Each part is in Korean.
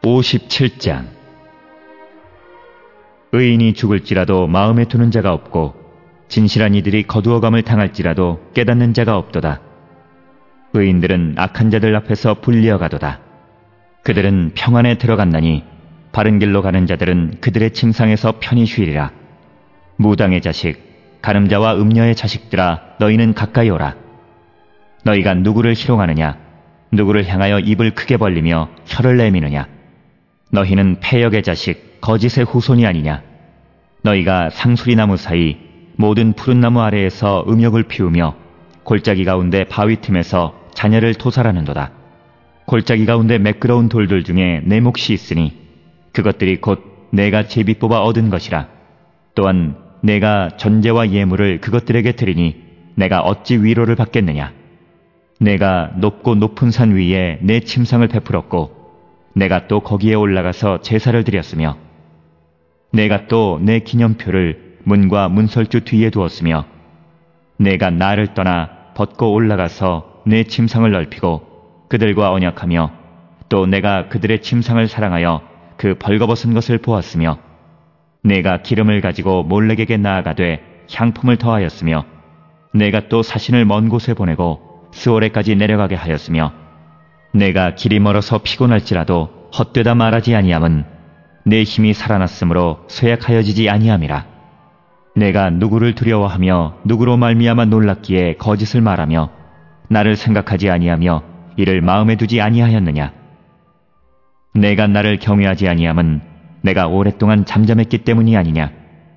57장. 의인이 죽을지라도 마음에 두는 자가 없고 진실한 이들이 거두어감을 당할지라도 깨닫는 자가 없도다. 의인들은 악한 자들 앞에서 불리어가도다. 그들은 평안에 들어갔나니 바른 길로 가는 자들은 그들의 침상에서 편히 쉬리라. 무당의 자식, 가늠자와 음녀의 자식들아, 너희는 가까이 오라. 너희가 누구를 희롱하느냐? 누구를 향하여 입을 크게 벌리며 혀를 내미느냐? 너희는 패역의 자식, 거짓의 후손이 아니냐? 너희가 상수리나무 사이 모든 푸른 나무 아래에서 음욕을 피우며 골짜기 가운데 바위 틈에서 자녀를 토살하는도다. 골짜기 가운데 매끄러운 돌들 중에 내 몫이 있으니 그것들이 곧 내가 제비 뽑아 얻은 것이라. 또한 내가 전제와 예물을 그것들에게 드리니 내가 어찌 위로를 받겠느냐? 내가 높고 높은 산 위에 내 침상을 베풀었고 내가 또 거기에 올라가서 제사를 드렸으며 내가 또 내 기념표를 문과 문설주 뒤에 두었으며 내가 나를 떠나 벗고 올라가서 내 침상을 넓히고 그들과 언약하며 또 내가 그들의 침상을 사랑하여 그 벌거벗은 것을 보았으며 내가 기름을 가지고 몰렉에게 나아가되 향품을 더하였으며 내가 또 사신을 먼 곳에 보내고 스오레까지 내려가게 하였으며 내가 길이 멀어서 피곤할지라도 헛되다 말하지 아니함은 내 힘이 살아났으므로 쇠약하여지지 아니함이라. 내가 누구를 두려워하며 누구로 말미암아 놀랐기에 거짓을 말하며 나를 생각하지 아니하며 이를 마음에 두지 아니하였느냐? 내가 나를 경외하지 아니함은 내가 오랫동안 잠잠했기 때문이 아니냐?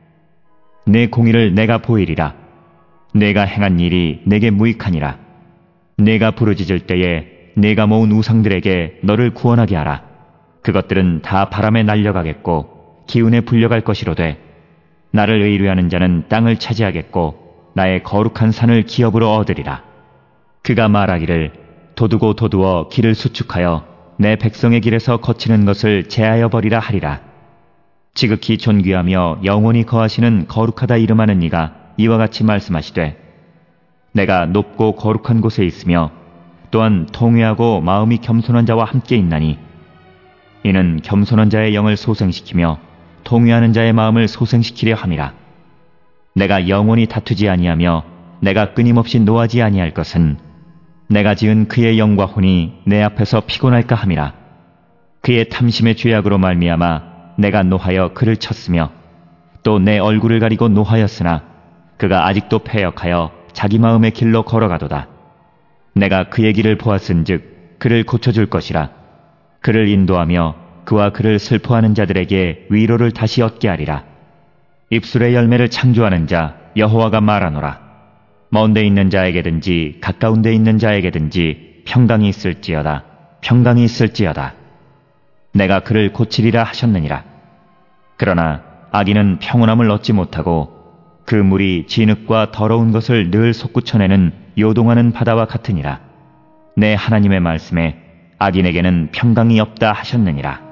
내 공의를 내가 보이리라. 내가 행한 일이 내게 무익하니라. 내가 부르짖을 때에 내가 모은 우상들에게 너를 구원하게 하라. 그것들은 다 바람에 날려가겠고 기운에 불려갈 것이로되 나를 의뢰하는 자는 땅을 차지하겠고 나의 거룩한 산을 기업으로 얻으리라. 그가 말하기를 도두고 도두어 길을 수축하여 내 백성의 길에서 거치는 것을 제하여 버리라 하리라. 지극히 존귀하며 영원히 거하시는 거룩하다 이름하는 이가 이와 같이 말씀하시되 내가 높고 거룩한 곳에 있으며 또한 통회하고 마음이 겸손한 자와 함께 있나니 이는 겸손한 자의 영을 소생시키며 통회하는 자의 마음을 소생시키려 함이라. 내가 영원히 다투지 아니하며 내가 끊임없이 노하지 아니할 것은 내가 지은 그의 영과 혼이 내 앞에서 피곤할까 함이라. 그의 탐심의 죄악으로 말미암아 내가 노하여 그를 쳤으며 또 내 얼굴을 가리고 노하였으나 그가 아직도 패역하여 자기 마음의 길로 걸어가도다. 내가 그의 길을 보았은즉 그를 고쳐줄 것이라. 그를 인도하며 그와 그를 슬퍼하는 자들에게 위로를 다시 얻게 하리라. 입술의 열매를 창조하는 자 여호와가 말하노라. 먼 데 있는 자에게든지 가까운 데 있는 자에게든지 평강이 있을지어다. 평강이 있을지어다. 내가 그를 고치리라 하셨느니라. 그러나 악인은 평온함을 얻지 못하고 그 물이 진흙과 더러운 것을 늘 솟구쳐내는 요동하는 바다와 같으니라. 내 하나님의 말씀에 악인에게는 평강이 없다 하셨느니라.